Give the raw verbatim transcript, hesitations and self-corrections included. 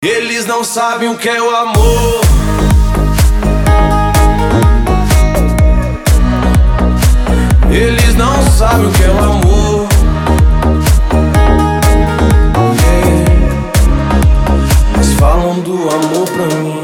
Eles não sabem o que é o amor. Eles não sabem o que é o amor. Yeah. Mas falam do amor pra mim.